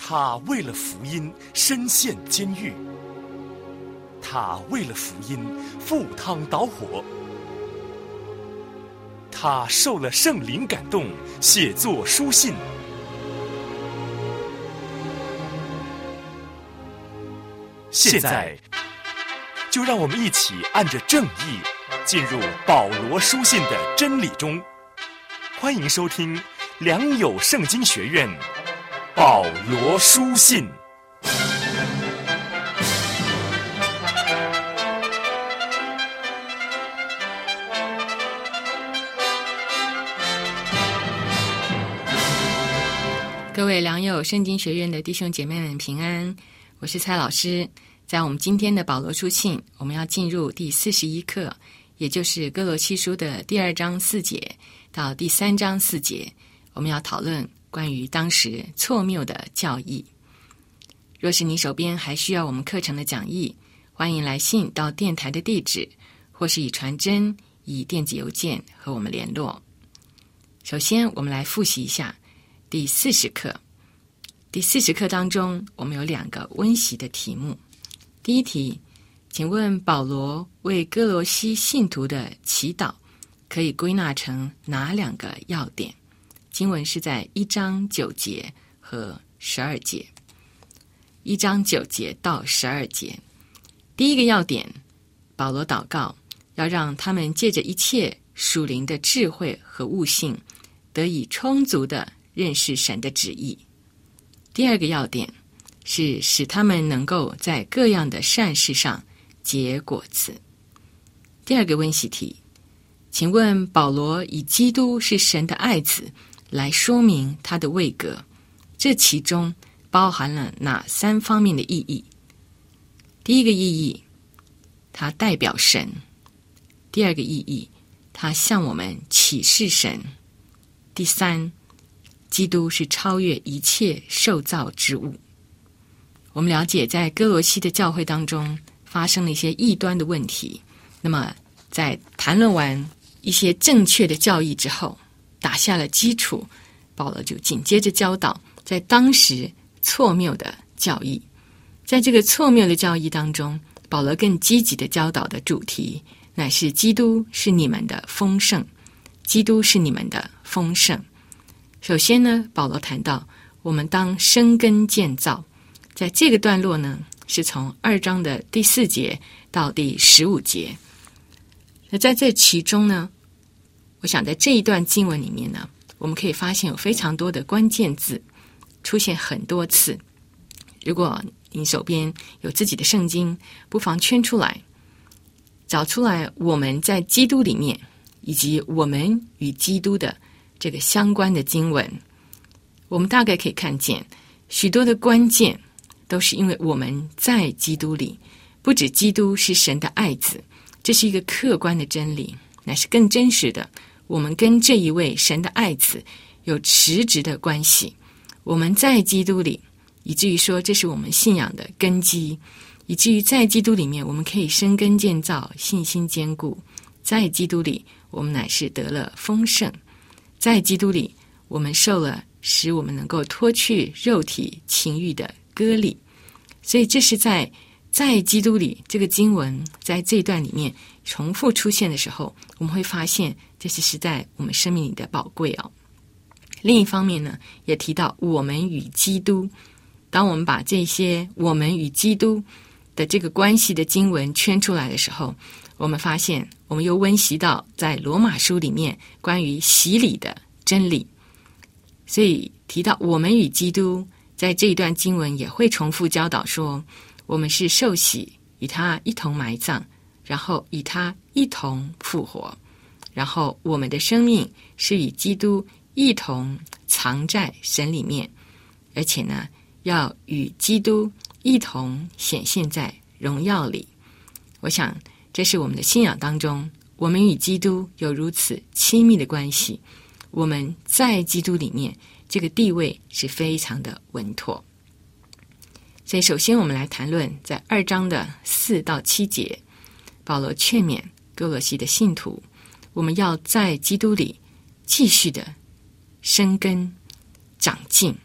他为了福音身陷监狱，他为了福音赴汤蹈火，他受了圣灵感动，写作书信。现在，就让我们一起按着正义，进入保罗书信的真理中。欢迎收听良友圣经学院保罗书信。 各位良友圣经学院的弟兄姐妹们平安，我是蔡老师。在我们今天的保罗书信，我们要进入第41课，也就是哥罗西书的第2章4节到第3章4节，我们要讨论关于当时错谬的教义。若是你手边还需要我们课程的讲义，欢迎来信到电台的地址，或是以传真、以电子邮件和我们联络。首先，我们来复习一下第40课。第40课当中，我们有2个温习的题目。第一题，请问保罗为哥罗西信徒的祈祷可以归纳成哪2个要点？经文是在1章9节和12节。1章9节到12节。第一个要点，保罗祷告要让他们借着一切属灵的智慧和悟性，得以充足的认识神的旨意。第二个要点是使他们能够在各样的善事上结果子。第二个温习题，请问保罗以基督是神的爱子来说明他的位格，这其中包含了哪3方面的意义？第一个意义，他代表神；第二个意义，他向我们启示神；第3，基督是超越一切受造之物。我们了解在哥罗西的教会当中发生了一些异端的问题，那么在谈论完一些正确的教义之后，打下了基础，保罗就紧接着教导在当时错谬的教义。在这个错谬的教义当中，保罗更积极的教导的主题乃是基督是你们的丰盛，基督是你们的丰盛。首先呢，保罗谈到我们当生根建造，在这个段落呢，是从2章的第4节到第15节。那在这其中呢，我想在这一段经文里面呢，我们可以发现有非常多的关键字出现很多次。如果你手边有自己的圣经，不妨圈出来，找出来我们在基督里面，以及我们与基督的这个相关的经文。我们大概可以看见许多的关键都是因为我们在基督里，不止基督是神的爱子，这是一个客观的真理，乃是更真实的，我们跟这一位神的爱子有实质的关系。我们在基督里，以至于说这是我们信仰的根基，以至于在基督里面我们可以生根建造，信心坚固。在基督里我们乃是得了丰盛，在基督里我们受了使我们能够脱去肉体情欲的割礼。所以这是在基督里这个经文在这一段里面重复出现的时候，我们会发现这是实在我们生命里的宝贵哦。另一方面呢，也提到我们与基督，当我们把这些我们与基督的这个关系的经文圈出来的时候，我们发现我们又温习到在罗马书里面关于洗礼的真理。所以提到我们与基督，在这一段经文也会重复教导说，我们是受洗，与他一同埋葬，然后与他一同复活，然后我们的生命是与基督一同藏在神里面，而且呢，要与基督一同显现在荣耀里。我想这是我们的信仰当中，我们与基督有如此亲密的关系，我们在基督里面这个地位是非常的稳妥。所以首先我们来谈论在2章的4到7节，保罗劝勉哥罗西的信徒，我们要在基督里继续的生根长进，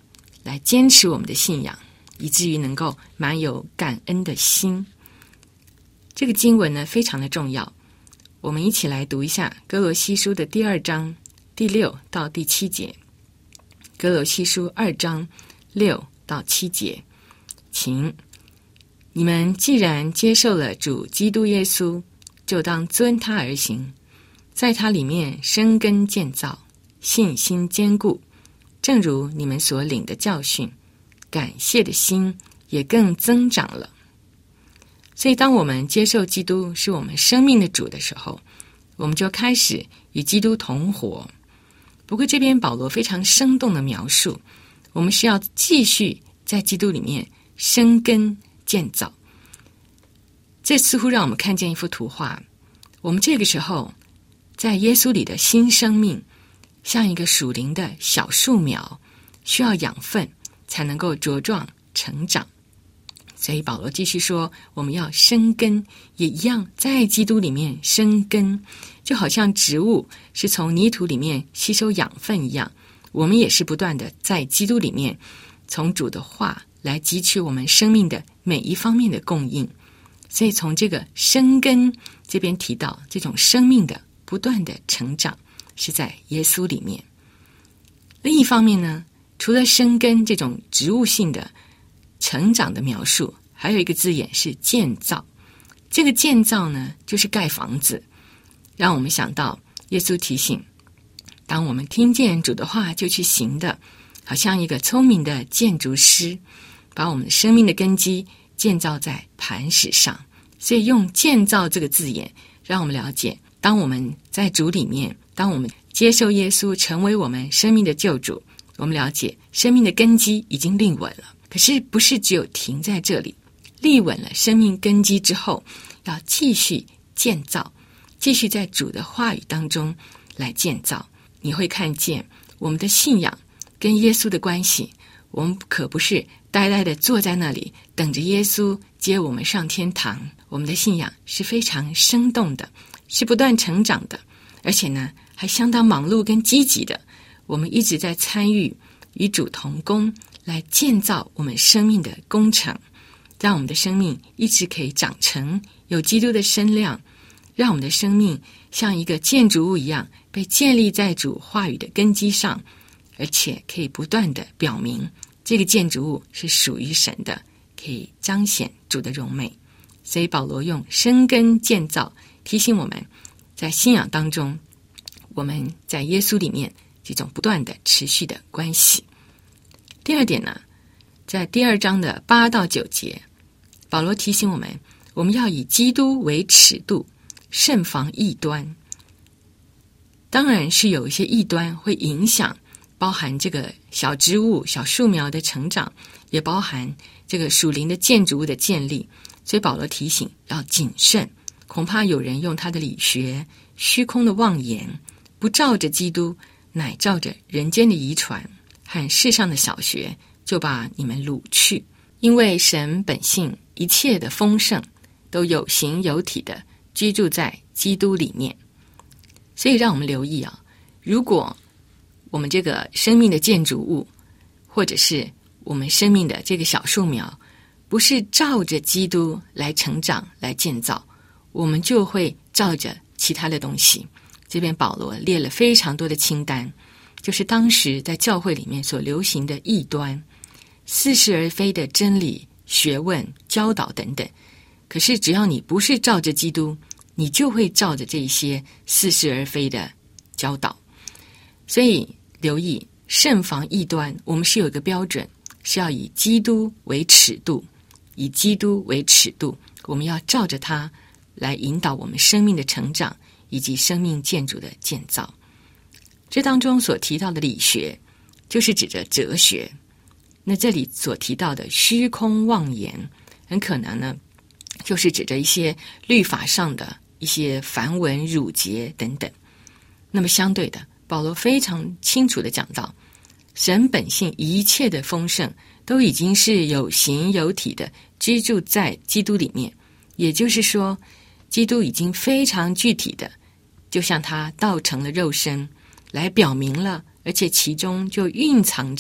来坚持我们的信仰，以至于能够满有感恩的心。这个经文呢非常的重要，我们一起来读一下哥罗西书的第2章第6到第7节。哥罗西书2章6到7节，请你们既然接受了主基督耶稣，就当遵他而行，在他里面生根建造，信心坚固，正如你们所领的教训，感谢的心也更增长了。所以当我们接受基督是我们生命的主的时候，我们就开始与基督同活。不过这边保罗非常生动的描述，我们是要继续在基督里面生根建造。这似乎让我们看见一幅图画，我们这个时候在耶稣里的新生命像一个属灵的小树苗，需要养分才能够茁壮成长。所以保罗继续说，我们要生根，也一样在基督里面生根，就好像植物是从泥土里面吸收养分一样，我们也是不断的在基督里面从主的话来汲取我们生命的每一方面的供应。所以从这个生根这边提到，这种生命的不断的成长是在耶稣里面。另一方面呢，除了生根这种植物性的成长的描述，还有一个字眼是建造。这个建造呢，就是盖房子，让我们想到耶稣提醒，当我们听见主的话就去行的，好像一个聪明的建筑师，把我们的生命的根基建造在磐石上。所以用建造这个字眼，让我们了解，当我们在主里面，当我们接受耶稣成为我们生命的救主，我们了解生命的根基已经立稳了。可是不是只有停在这里，立稳了生命根基之后，要继续建造，继续在主的话语当中来建造。你会看见我们的信仰跟耶稣的关系，我们可不是呆呆的坐在那里等着耶稣接我们上天堂。我们的信仰是非常生动的，是不断成长的，而且呢还相当忙碌跟积极的。我们一直在参与与主同工，来建造我们生命的工程，让我们的生命一直可以长成有基督的身量，让我们的生命像一个建筑物一样被建立在主话语的根基上，而且可以不断的表明这个建筑物是属于神的，可以彰显主的荣美。所以保罗用生根建造提醒我们，在信仰当中，我们在耶稣里面这种不断的持续的关系。第二点呢，在第2章的8到9节，保罗提醒我们，我们要以基督为尺度，慎防异端。当然是有一些异端会影响，包含这个小植物、小树苗的成长，也包含这个属灵的建筑物的建立。所以保罗提醒要谨慎，恐怕有人用他的理学、虚空的妄言，不照着基督，乃照着人间的遗传和世上的小学，就把你们掳去。因为神本性一切的丰盛，都有形有体的居住在基督里面。所以让我们留意啊，如果我们这个生命的建筑物，或者是我们生命的这个小树苗，不是照着基督来成长来建造，我们就会照着其他的东西。这边保罗列了非常多的清单，就是当时在教会里面所流行的异端，似是而非的真理、学问、教导等等。可是只要你不是照着基督，你就会照着这些似是而非的教导。所以留意慎防异端，我们是有一个标准，是要以基督为尺度，以基督为尺度，我们要照着它来引导我们生命的成长以及生命建筑的建造。这当中所提到的理学，就是指着哲学。那这里所提到的虚空妄言，很可能呢，就是指着一些律法上的一些繁文缛节等等。那么相对的，保罗非常清楚地讲到，神本性一切的丰盛都已经是有形有体的居住在基督里面，也就是说，基督已经非常具体的，就像他道成了肉身，来表明了，而且其中就蕴藏着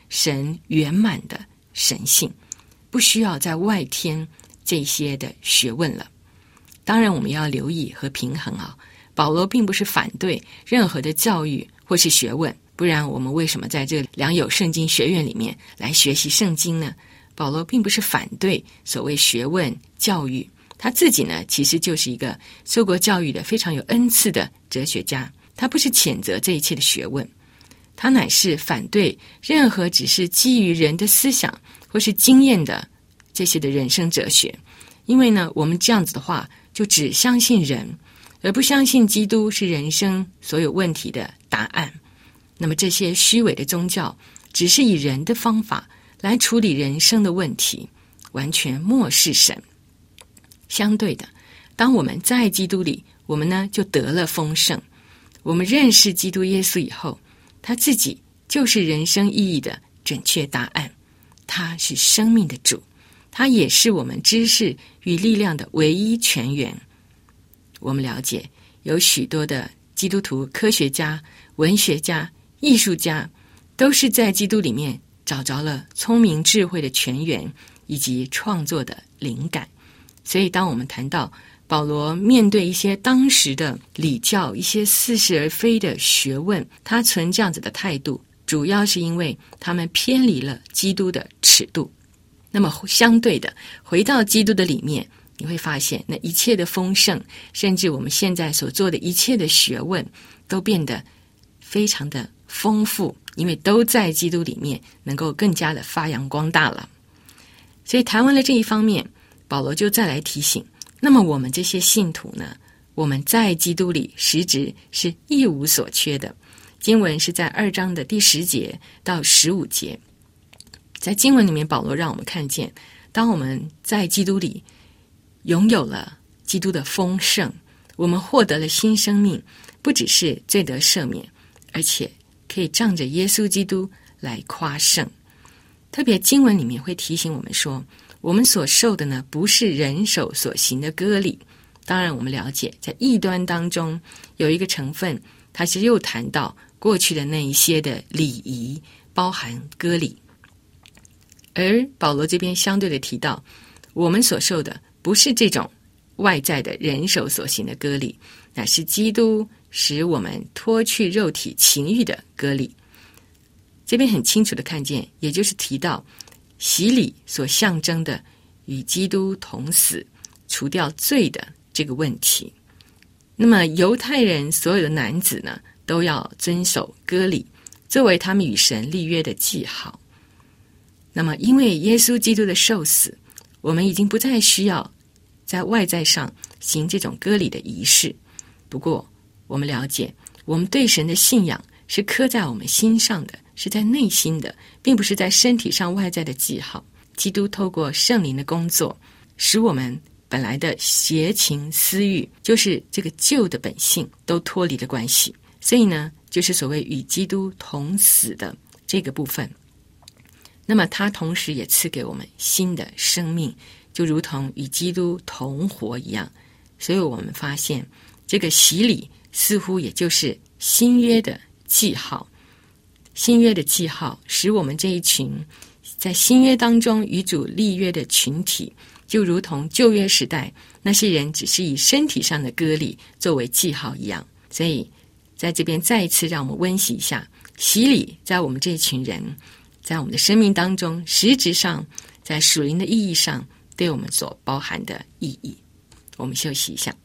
神圆满的神性，不需要在外添这些的学问了。当然我们要留意和平衡啊，保罗并不是反对任何的教育或是学问，不然我们为什么在这良友圣经学院里面来学习圣经呢？保罗并不是反对所谓学问教育，他自己呢其实就是一个受过教育的非常有恩赐的哲学家，他不是谴责这一切的学问，他乃是反对任何只是基于人的思想或是经验的这些的人生哲学。因为呢我们这样子的话就只相信人，而不相信基督是人生所有问题的答案。那么这些虚伪的宗教只是以人的方法来处理人生的问题，完全漠视神。相对的，当我们在基督里，我们呢就得了丰盛。我们认识基督耶稣以后，他自己就是人生意义的准确答案，他是生命的主，他也是我们知识与力量的唯一泉源。我们了解有许多的基督徒科学家、文学家、艺术家都是在基督里面找着了聪明智慧的泉源以及创作的灵感。所以当我们谈到保罗面对一些当时的礼教，一些似是而非的学问，他存这样子的态度，主要是因为他们偏离了基督的尺度。那么相对的，回到基督的里面，你会发现那一切的丰盛，甚至我们现在所做的一切的学问，都变得非常的丰富，因为都在基督里面能够更加的发扬光大了。所以谈完了这一方面，保罗就再来提醒，那么我们这些信徒呢，我们在基督里实质是一无所缺的。经文是在2章的第10节到15节。在经文里面，保罗让我们看见，当我们在基督里拥有了基督的丰盛，我们获得了新生命，不只是罪得赦免，而且可以仗着耶稣基督来夸胜。特别经文里面会提醒我们说，我们所受的呢，不是人手所行的割礼。当然我们了解在异端当中有一个成分，它是又谈到过去的那一些的礼仪，包含割礼。而保罗这边相对的提到，我们所受的不是这种外在的人手所行的割礼，乃是基督使我们脱去肉体情欲的割礼。这边很清楚的看见，也就是提到洗礼所象征的与基督同死，除掉罪的这个问题。那么犹太人所有的男子呢，都要遵守割礼，作为他们与神立约的记号。那么因为耶稣基督的受死，我们已经不再需要在外在上行这种割礼的仪式。不过我们了解，我们对神的信仰是刻在我们心上的，是在内心的，并不是在身体上外在的记号。基督透过圣灵的工作，使我们本来的邪情私欲，就是这个旧的本性，都脱离了关系。所以呢，就是所谓与基督同死的这个部分。那么他同时也赐给我们新的生命，就如同与基督同活一样。所以我们发现这个洗礼似乎也就是新约的记号。新约的记号使我们这一群在新约当中与主立约的群体，就如同旧约时代那些人只是以身体上的割礼作为记号一样。所以在这边再一次让我们温习一下，洗礼在我们这一群人，在我们的生命当中，实质上在属灵的意义上对我们所包含的意义。我们休息一下。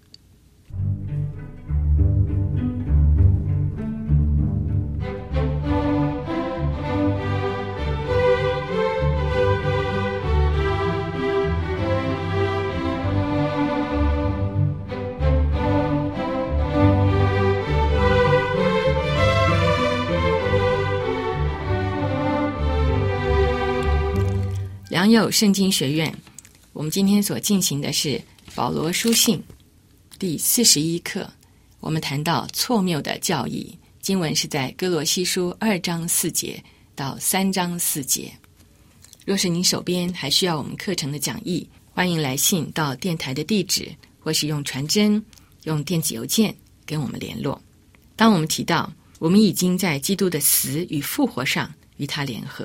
良友圣经学院，我们今天所进行的是保罗书信第41课，我们谈到错谬的教义。经文是在哥罗西书2章4节到3章4节。若是您手边还需要我们课程的讲义，欢迎来信到电台的地址，或是用传真、用电子邮件跟我们联络。当我们提到我们已经在基督的死与复活上与他联合，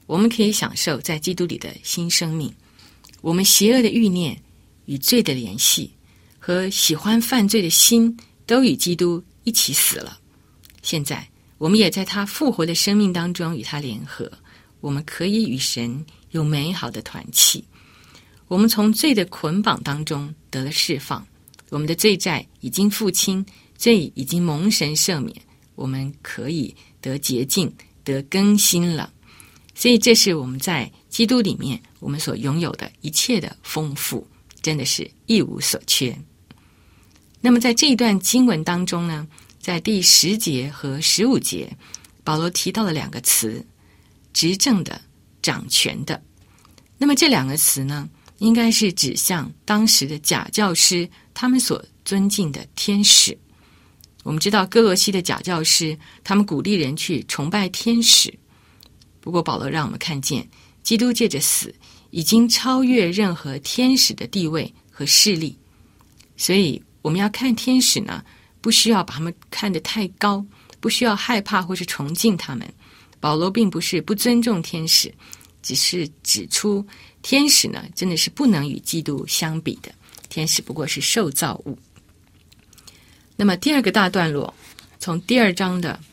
我们可以享受在基督里的新生命。我们邪恶的欲念与罪的联系和喜欢犯罪的心都与基督一起死了。现在我们也在他复活的生命当中与他联合，我们可以与神有美好的团契。我们从罪的捆绑当中得了释放，我们的罪债已经付清，罪已经蒙神赦免，我们可以得洁净，得更新了。所以这是我们在基督里面我们所拥有的一切的丰富，真的是一无所缺。那么在这一段经文当中呢，在第10节和15节，保罗提到了2个词，执政的、掌权的。那么这2个词呢，应该是指向当时的假教师他们所尊敬的天使。我们知道哥罗西的假教师，他们鼓励人去崇拜天使。不过保罗让我们看见，基督借着死已经超越任何天使的地位和势力。所以我们要看天使呢，不需要把他们看得太高，不需要害怕或是崇敬他们。保罗并不是不尊重天使，只是指出天使呢，真的是不能与基督相比的，天使不过是受造物。那么第2个大段落，从第2章的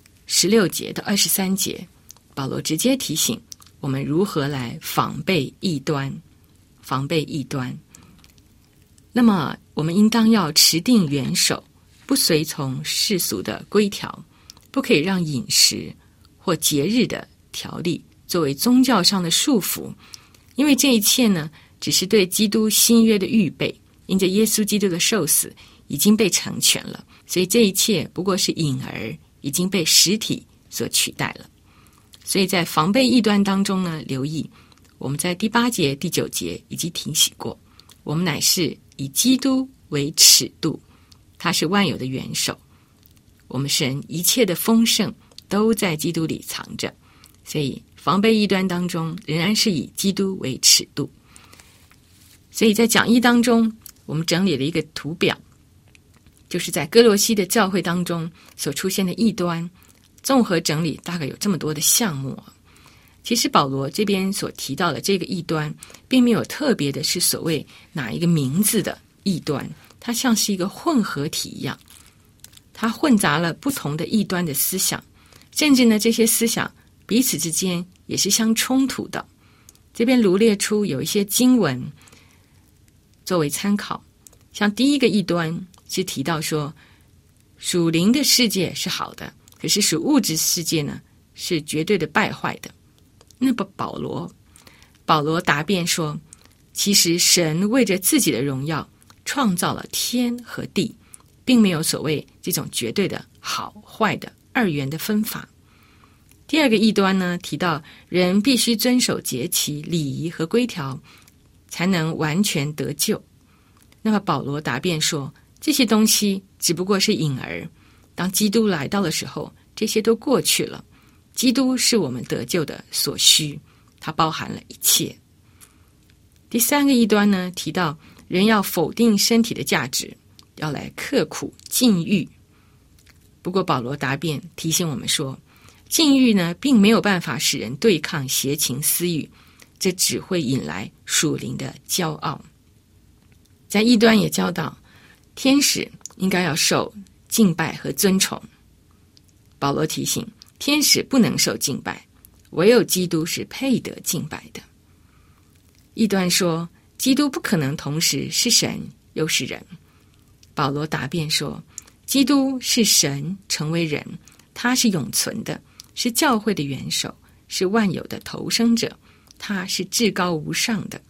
16节到23节，保罗直接提醒我们如何来防备异端。防备异端，那么我们应当要持定元首，不随从世俗的规条，不可以让饮食或节日的条例作为宗教上的束缚，因为这一切呢，只是对基督新约的预备，因着耶稣基督的受死已经被成全了，所以这一切不过是影儿，已经被实体所取代了。所以在防备异端当中呢，留意我们在第8节、第9节已经提醒过，我们乃是以基督为尺度，他是万有的元首，我们神一切的丰盛都在基督里藏着，所以防备异端当中仍然是以基督为尺度。所以在讲义当中，我们整理了一个图表，就是在哥罗西的教会当中所出现的异端，综合整理大概有这么多的项目。其实保罗这边所提到的这个异端，并没有特别的是所谓哪一个名字的异端，它像是一个混合体一样，它混杂了不同的异端的思想，甚至呢这些思想彼此之间也是相冲突的。这边罗列出有一些经文作为参考，像第1个异端是提到说，属灵的世界是好的，可是属物质世界呢是绝对的败坏的。那么保罗答辩说，其实神为着自己的荣耀创造了天和地，并没有所谓这种绝对的好坏的2元的分法。第2个异端呢，提到人必须遵守节期、礼仪和规条，才能完全得救。那么保罗答辩说，这些东西只不过是影儿，当基督来到的时候，这些都过去了。基督是我们得救的所需，它包含了一切。第3个异端呢，提到人要否定身体的价值，要来刻苦禁欲。不过保罗答辩提醒我们说，禁欲呢并没有办法使人对抗邪情私欲，这只会引来属灵的骄傲。在异端也教导天使应该要受敬拜和尊崇。保罗提醒天使不能受敬拜，唯有基督是配得敬拜的。异端说基督不可能同时是神又是人。保罗答辩说，基督是神成为人，他是永存的，是教会的元首，是万有的投生者，他是至高无上的。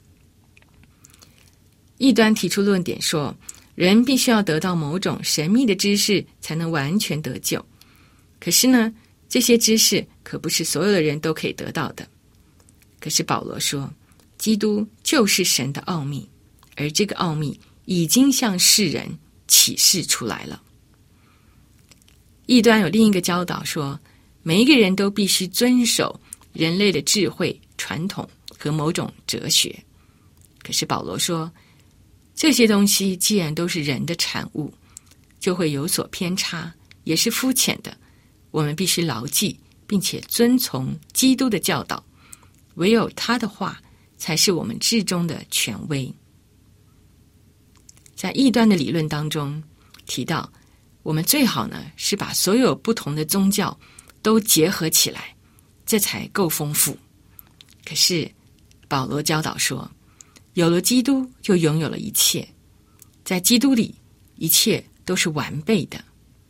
异端提出论点说，人必须要得到某种神秘的知识才能完全得救，可是呢，这些知识可不是所有的人都可以得到的。可是保罗说，基督就是神的奥秘，而这个奥秘已经向世人启示出来了。异端有另一个教导说，每一个人都必须遵守人类的智慧、传统和某种哲学。可是保罗说，这些东西既然都是人的产物，就会有所偏差，也是肤浅的。我们必须牢记并且遵从基督的教导， 唯有他的话才是我们至终的权威。在异端的理论当中提到，我们最好呢是把所有不同的宗教都结合起来，这才够丰富。可是保罗教导说，有了基督就拥有了一切，在基督里一切都是完备的。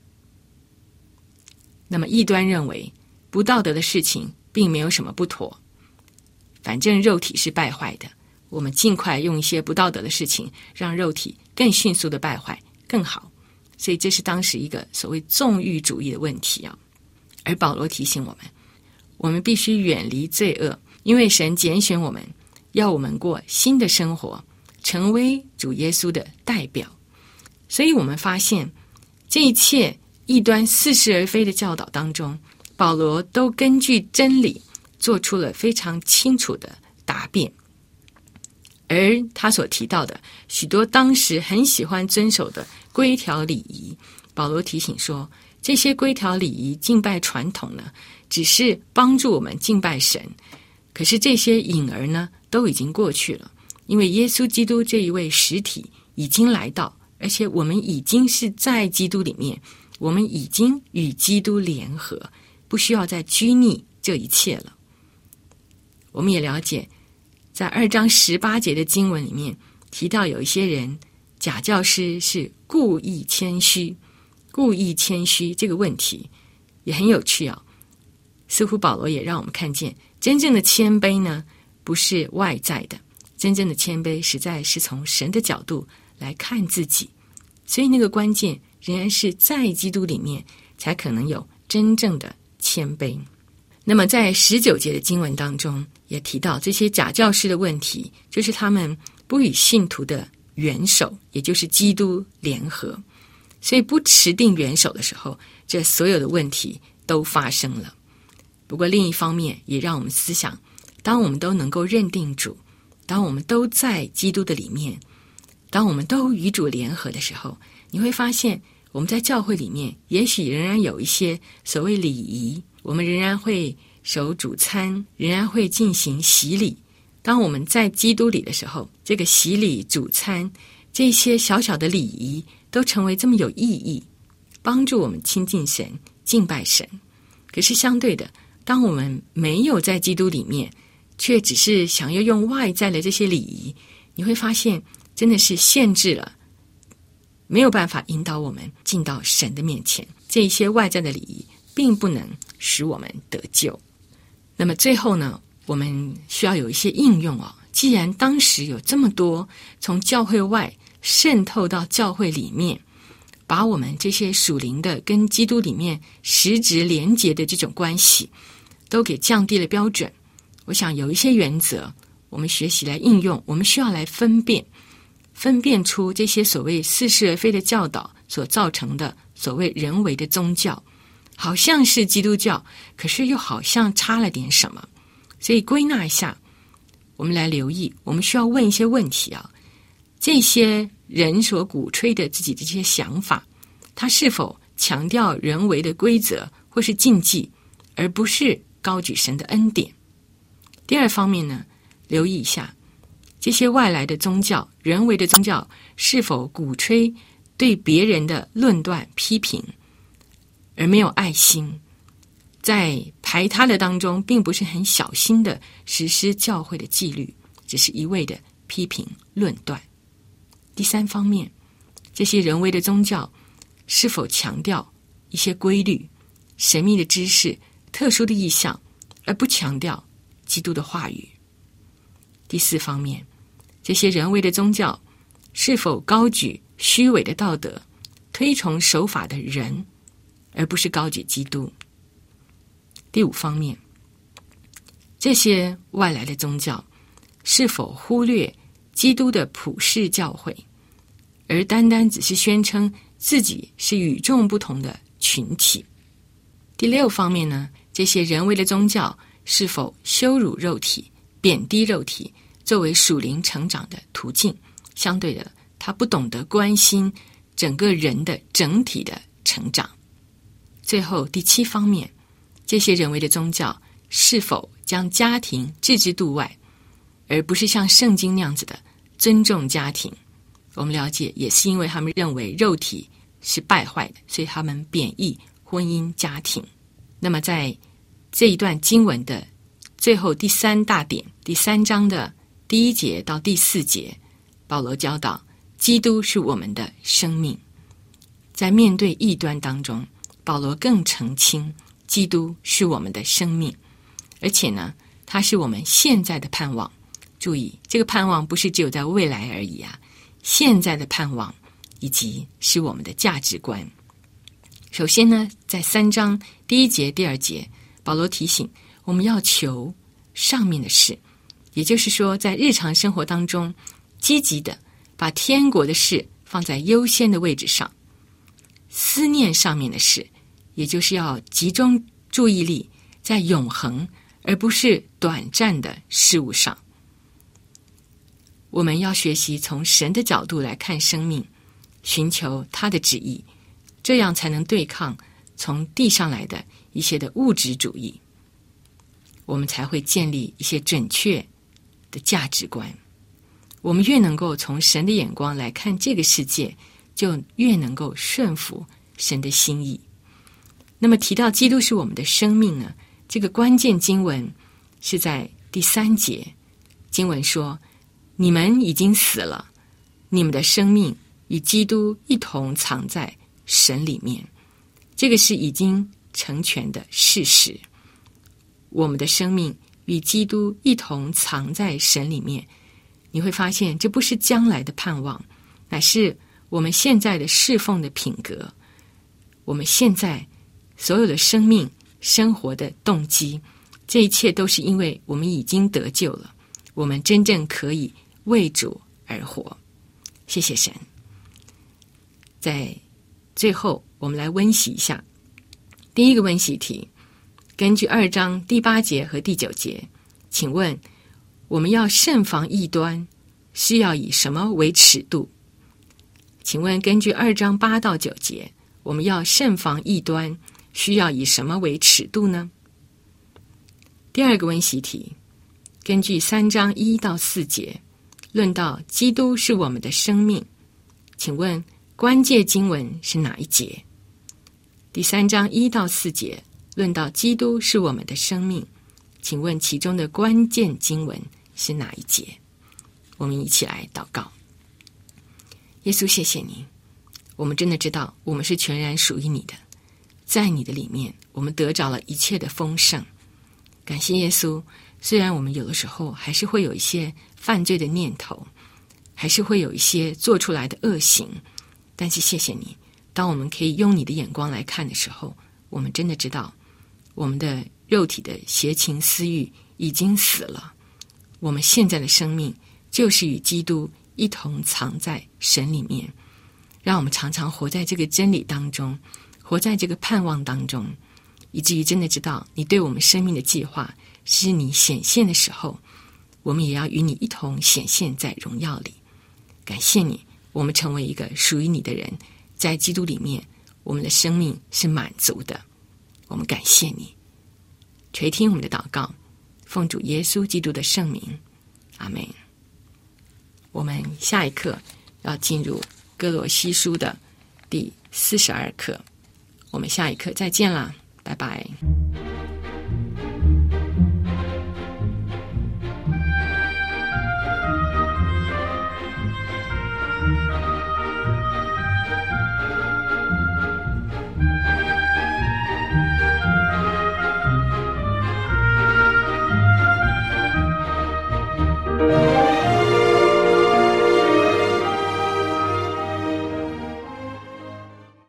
那么异端认为不道德的事情并没有什么不妥，反正肉体是败坏的，我们尽快用一些不道德的事情让肉体更迅速的败坏更好。所以这是当时一个所谓纵欲主义的问题啊。而保罗提醒我们必须远离罪恶，因为神拣选我们，要我们过新的生活，成为主耶稣的代表。所以我们发现这一切异端似是而非的教导当中，保罗都根据真理做出了非常清楚的答辩。而他所提到的许多当时很喜欢遵守的规条礼仪，保罗提醒说，这些规条礼仪敬拜传统呢，只是帮助我们敬拜神，可是这些影儿呢都已经过去了，因为耶稣基督这一位实体已经来到，而且我们已经是在基督里面，我们已经与基督联合，不需要再拘泥这一切了。我们也了解在2章18节的经文里面提到，有一些人假教师是故意谦虚这个问题也很有趣啊。似乎保罗也让我们看见，真正的谦卑呢不是外在的，真正的谦卑实在是从神的角度来看自己，所以那个关键仍然是在基督里面才可能有真正的谦卑。那么在19节的经文当中也提到，这些假教师的问题就是他们不与信徒的元首，也就是基督联合，所以不持定元首的时候，这所有的问题都发生了。不过另一方面也让我们思想，当我们都能够认定主，当我们都在基督的里面，当我们都与主联合的时候，你会发现我们在教会里面也许仍然有一些所谓礼仪，我们仍然会守主餐，仍然会进行洗礼。当我们在基督里的时候，这个洗礼、主餐，这些小小的礼仪都成为这么有意义，帮助我们亲近神、敬拜神。可是相对的，当我们没有在基督里面，却只是想要用外在的这些礼仪，你会发现真的是限制了，没有办法引导我们进到神的面前。这一些外在的礼仪并不能使我们得救。那么最后呢，我们需要有一些应用哦。既然当时有这么多从教会外渗透到教会里面，把我们这些属灵的跟基督里面实质连结的这种关系都给降低了标准，我想有一些原则我们学习来应用，我们需要来分辨出这些所谓似是而非的教导所造成的所谓人为的宗教，好像是基督教，可是又好像差了点什么。所以归纳一下，我们来留意，我们需要问一些问题啊。这些人所鼓吹的自己的这些想法，他是否强调人为的规则或是禁忌，而不是高举神的恩典？第二方面呢，留意一下这些外来的宗教、人为的宗教是否鼓吹对别人的论断批评，而没有爱心，在排他的当中并不是很小心的实施教会的纪律，只是一味的批评论断。第三方面，这些人为的宗教是否强调一些规律、神秘的知识、特殊的意象，而不强调基督的话语？第四方面，这些人为的宗教是否高举虚伪的道德，推崇守法的人，而不是高举基督？第五方面，这些外来的宗教是否忽略基督的普世教会，而单单只是宣称自己是与众不同的群体？第六方面呢，这些人为的宗教是否羞辱肉体、贬低肉体作为属灵成长的途径？相对的，他不懂得关心整个人的整体的成长。最后第七方面，这些人为的宗教是否将家庭置之度外，而不是像圣经那样子的尊重家庭。我们了解，也是因为他们认为肉体是败坏的，所以他们贬义婚姻家庭。那么在这一段经文的最后第3大点，第3章的第1节到第4节，保罗教导基督是我们的生命。在面对异端当中，保罗更澄清基督是我们的生命，而且呢，他是我们现在的盼望。注意，这个盼望不是只有在未来而已啊，现在的盼望以及是我们的价值观。首先呢，在3章第1节第2节，保罗提醒我们要求上面的事，也就是说在日常生活当中积极的把天国的事放在优先的位置上，思念上面的事，也就是要集中注意力在永恒而不是短暂的事物上。我们要学习从神的角度来看生命，寻求他的旨意，这样才能对抗从地上来的一些的物质主义，我们才会建立一些准确的价值观。我们越能够从神的眼光来看这个世界，就越能够顺服神的心意。那么提到基督是我们的生命呢，这个关键经文是在第3节，经文说，你们已经死了，你们的生命与基督一同藏在神里面。这个是已经成全的事实，我们的生命与基督一同藏在神里面。你会发现，这不是将来的盼望，乃是我们现在的侍奉的品格，我们现在所有的生命生活的动机，这一切都是因为我们已经得救了，我们真正可以为主而活。谢谢神。在最后我们来温习一下第一个温习题，根据2章第8节和第9节，请问我们要慎防异端是要以什么为尺度？请问根据2章8到9节，我们要慎防异端需要以什么为尺度呢？第二个温习题，根据3章1到4节，论到基督是我们的生命，请问关键经文是哪一节？第3章1到4节，论到基督是我们的生命，请问其中的关键经文是哪一节？我们一起来祷告。耶稣，谢谢你，我们真的知道我们是全然属于你的，在你的里面我们得着了一切的丰盛。感谢耶稣，虽然我们有的时候还是会有一些犯罪的念头，还是会有一些做出来的恶行，但是谢谢你，当我们可以用你的眼光来看的时候，我们真的知道我们的肉体的邪情私欲已经死了，我们现在的生命就是与基督一同藏在神里面。让我们常常活在这个真理当中，活在这个盼望当中，以至于真的知道你对我们生命的计划是你显现的时候，我们也要与你一同显现在荣耀里。感谢你，我们成为一个属于你的人，在基督里面我们的生命是满足的。我们感谢你，垂听我们的祷告，奉主耶稣基督的圣名，阿们。我们下一课要进入哥罗西书的第42课，我们下一课再见啦，拜拜。